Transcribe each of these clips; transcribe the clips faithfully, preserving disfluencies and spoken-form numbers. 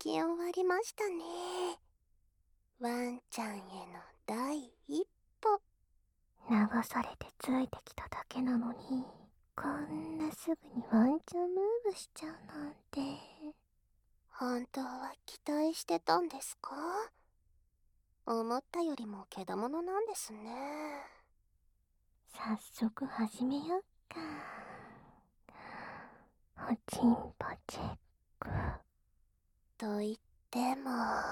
き終わりましたね。ワンちゃんへの第一歩。 流されてついてきただけなのに、こんなすぐにワンちゃんムーブしちゃうなんて。 本当は期待してたんですか？思ったよりもけだものなんですね。 早速始めよっか。おちんぽチェック。 と言ってもま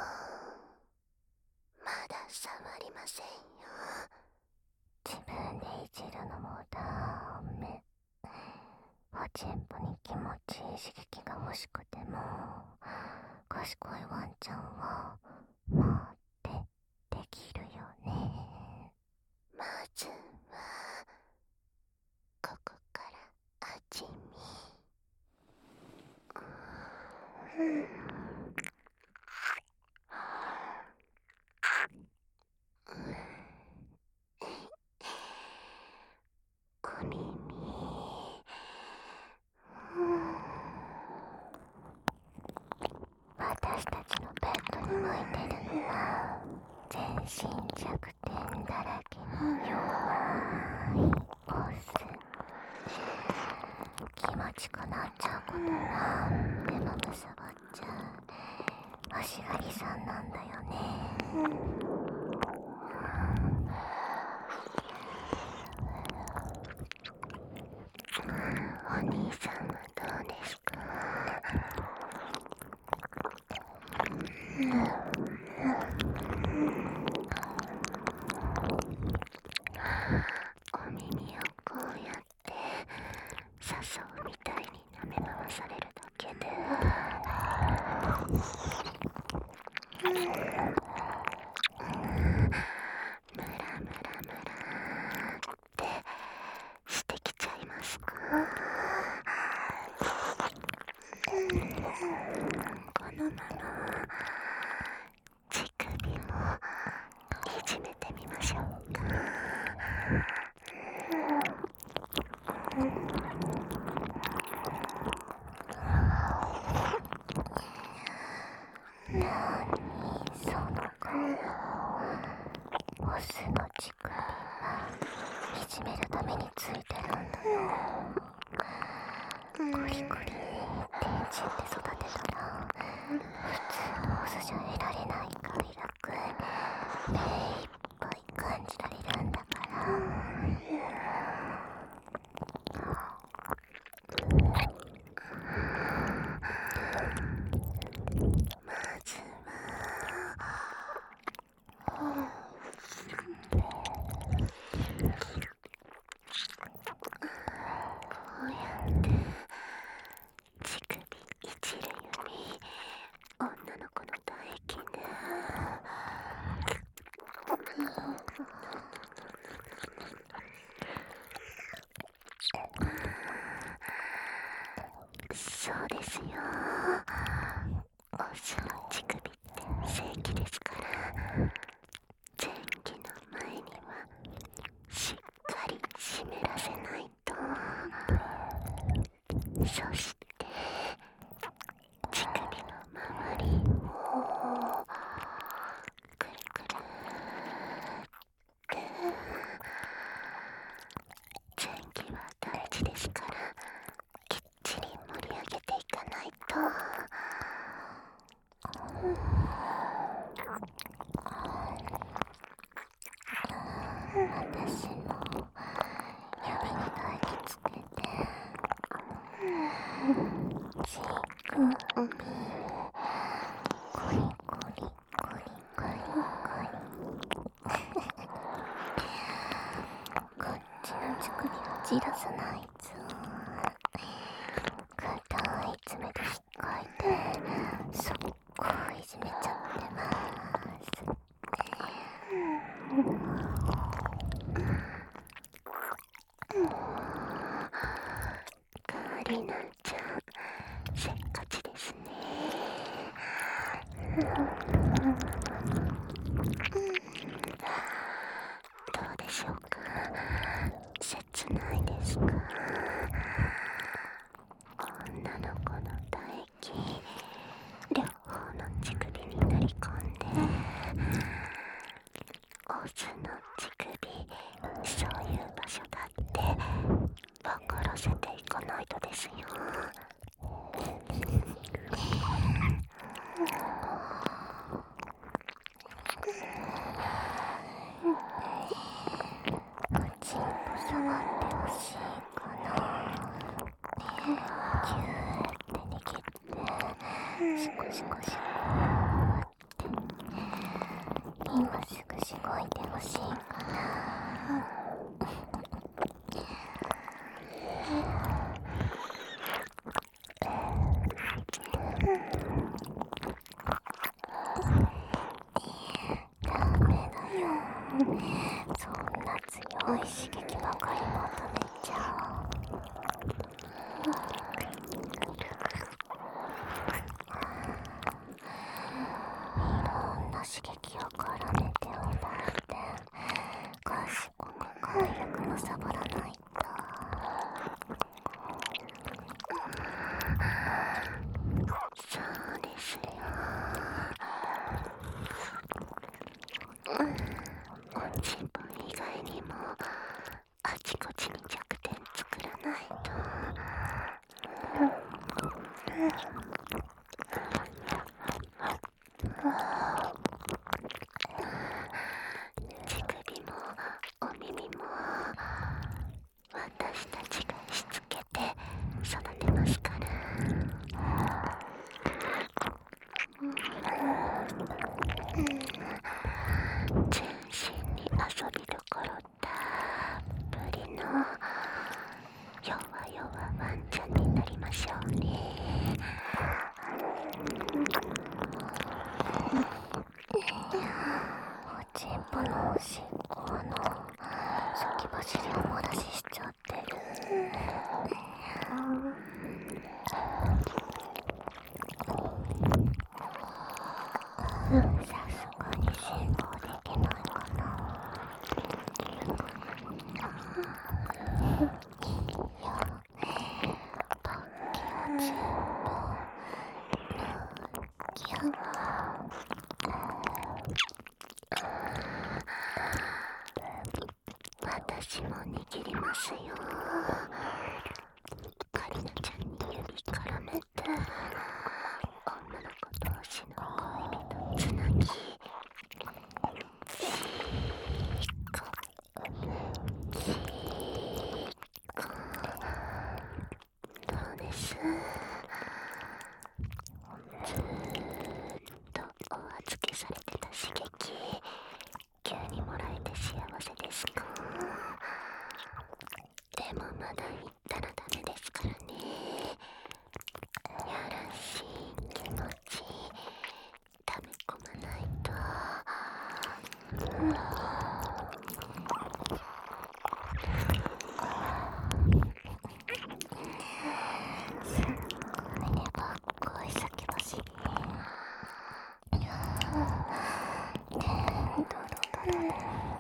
だ触りませんよ。 自分でいじるのもダメ。おちんぽに気持ちいい刺激が欲しくても、賢いワンちゃんは待ってできるよね。 まずはここから味見。うんお耳。 私たちのベッドに向いてるのは全身弱点だらけの弱いオス。気持ちくなっちゃうことなんでもむさぼっちゃう欲しがりさんなんだよね。 お兄さんはどうですか？お耳をこうやって笹生みたいに舐め回されるだけでムラムラムラってしてきちゃいますか？このまま乳首もいじめてみましょうか。 なにその顔。オスの乳首はいじめるためについてるんだよ。ゴリゴリ天神で育てたら普通のオスじゃ得られない快楽目いっぱい感じられるんだから。 まずこうやって乳首いじるより女の子の唾液ね。そうですよ。オスの乳首って正規ですから、前期の前にはしっかり湿らせないと。そして乳首の周りをくるくるって前期は大事ですから、きっちり盛り上げていかないと。 私の指に唾液つけてチークビールコリコリコリコリコリこっちの乳首をじらさないぞ。硬い爪で引っかいてそっこいじめちゃってます。 カリナちゃん、せっかちですね。どうでしょうか？切ないですか？女の子の唾液両方のことですよ。 おちんぽ触ってほしいかな。ぎゅーって握ってシコシコシコって今すぐしごいてほしいかな。ダメだよ、そんな強い刺激ばかり求めちゃう。いろんな刺激を絡めておいたって賢く快楽もサボらないと。 そうですよ。おちんぽ以外にもあちこちに弱点作らないと。乳首もお耳も私たちがしつけて育てますから。全身に遊びどころたっぷりの弱々ワンちゃんになりましょうね。 おちんぽのおしっこの先走りを漏らししちゃってる。さすがに辛抱できないかな。いいよ、パッケージをギュッ。 私も握りますよ。カリナちゃんに指絡めて女の子同士の恋人つなぎ、チーコチーコ。どうです？ずーっとお預けされてた刺激、急にもらえて幸せですか？でもまだ言ったらダメですからね。やらしい気持ち溜め込まないと。 胸ばっこい先走り。でんどろどろで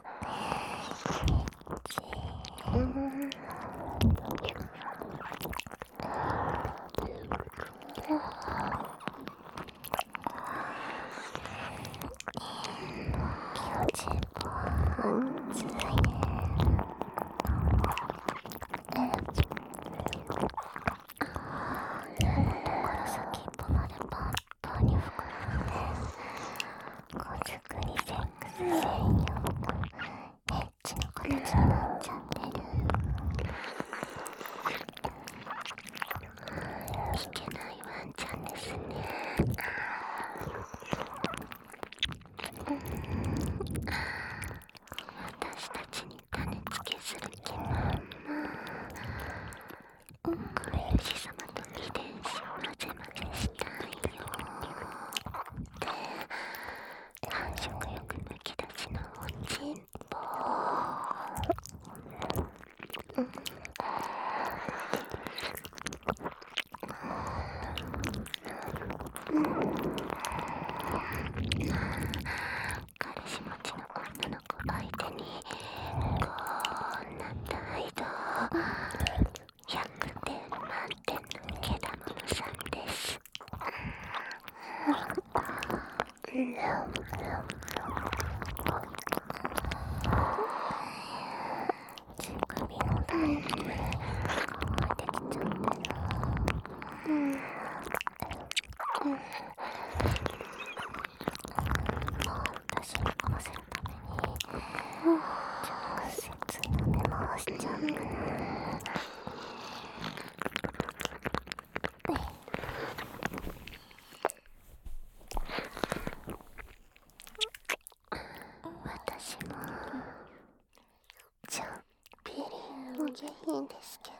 おちんぽつらいね。根元から先っぽまでパンパンに膨らんで、子作りセックス専用エッチな形になっちゃってる。 いけないワンちゃんですね。私たちに種付けする気満々。飼い主様と遺伝子を混ぜ混ぜしたいよ。で、繁殖欲むき出しのおちんぽ。彼氏持ちの女の子相手にこんな態度、ひゃくてん満点のけだものさんです。 乳首のタイプで乾いてきちゃってる。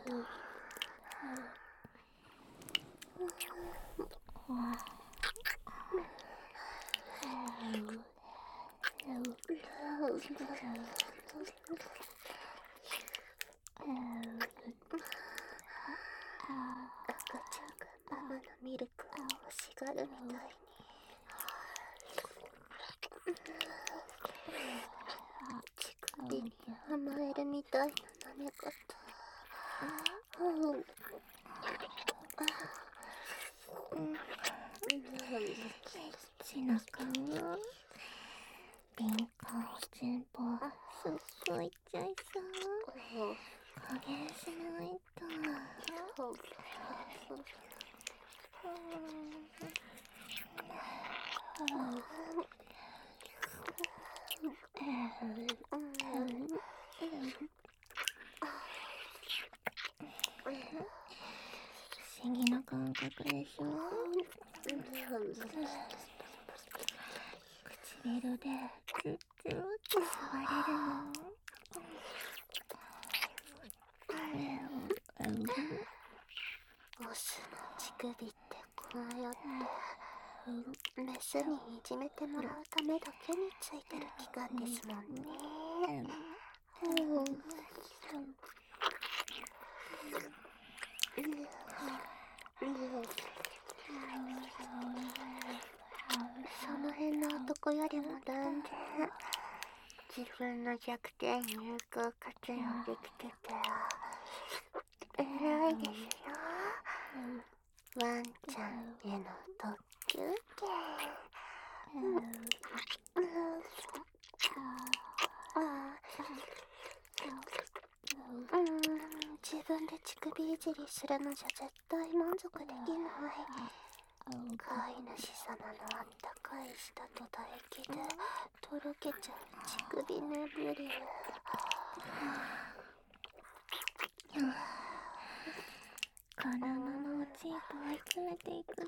赤ちゃんがママのミルクを欲しがるみたいに。乳首に甘えるみたいな舐め方。 背中も敏感心房すっごいいっちゃいそう。加減しないと。不思議な感覚でしょ。唇でキュッキュッと触れるの。 オスの乳首ってこうやってメスにいじめてもらうためだけについてる器官ですもんね。その辺の男よりも断然自分の弱点有効活用できてて偉いですよ。ワンちゃんへの特急券。うん、自分で乳首いじりするのじゃ絶対満足できない。飼い主様のあったかい舌と唾液でとろけちゃう乳首ねぶり。 このままおちんぽ追い詰めていくぞ。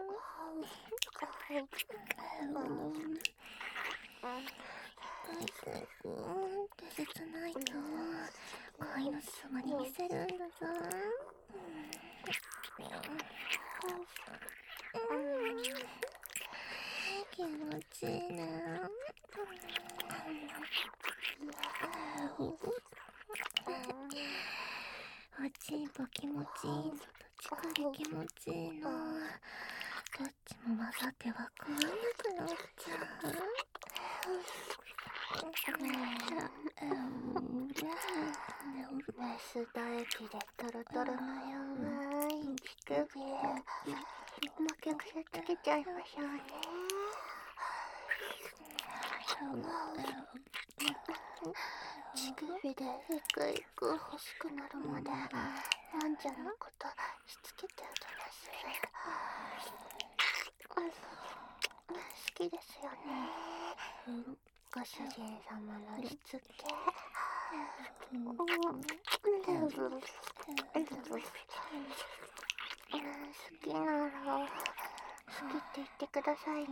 痛い痛いふーんって切ないと飼い主様に見せるんだぞ。気持ちいいね。おちんぽ気持ちいいのと乳首気持ちいいの、どっちも混ざってわからなくなっちゃう。 メス唾液でトロトロの弱い乳首もう曲線つけちゃいましょうね。乳首でイクイク欲しくなるまでワンちゃんのことしつけてあげます。好きですよね、ご主人様のしつけ。好きなら好きって言ってくださいね。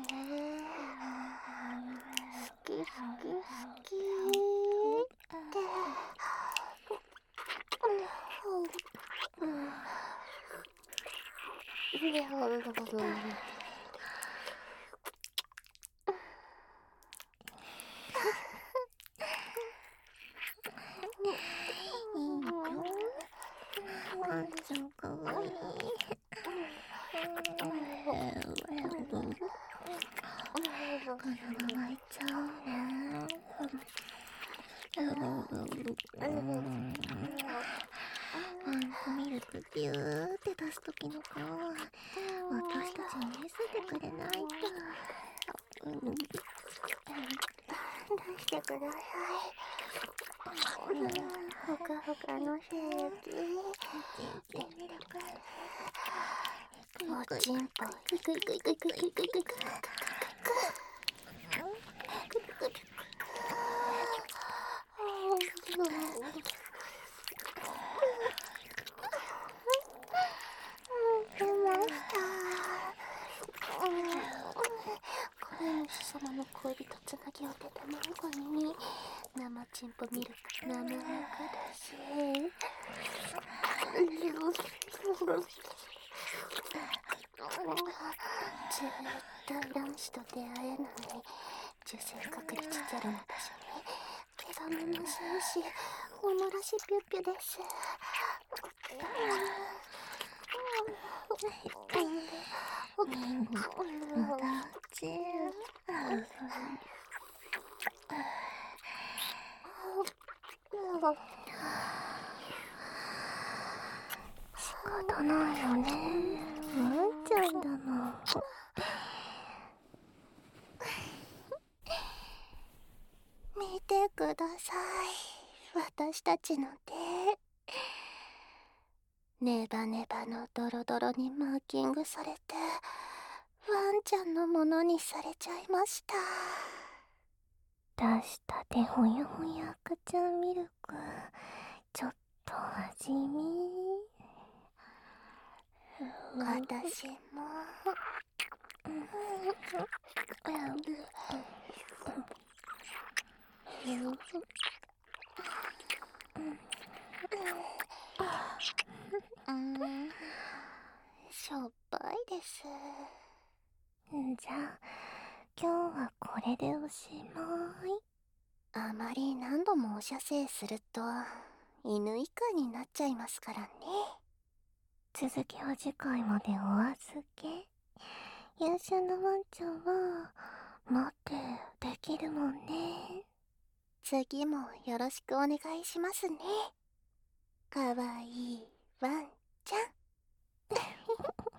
好き好き好きってワンちゃんかわいい。このままいっちゃおうね。ワンコミルクビューって出す時の顔は私たちに見せてくれないと。 出してください。ほかほかのシェーキおちんぽいくいくいくいくいくいくいくいくいく様の恋人つなぎを出たマンゴに生チンポミルク滑らかだしずーっと卵子と出会えない受精確率ゼロの場所に毛玉の紳士おもらしぴゅぴゅです。 仕方ないよね、ワンちゃんだもん。 見てください、私たちの手。ネバネバのドロドロにマーキングされてワンちゃんのものにされちゃいました。 出したてほやほや赤ちゃんミルク、ちょっと味見。 私もうん、しょっぱいです。 じゃあ今日はこれでおしまい。 あまり何度もお射精すると犬以下になっちゃいますからね。 続きは次回までお預け。優秀なワンちゃんは待ってできるもんね。 次もよろしくお願いしますね。かわいいワンちゃん。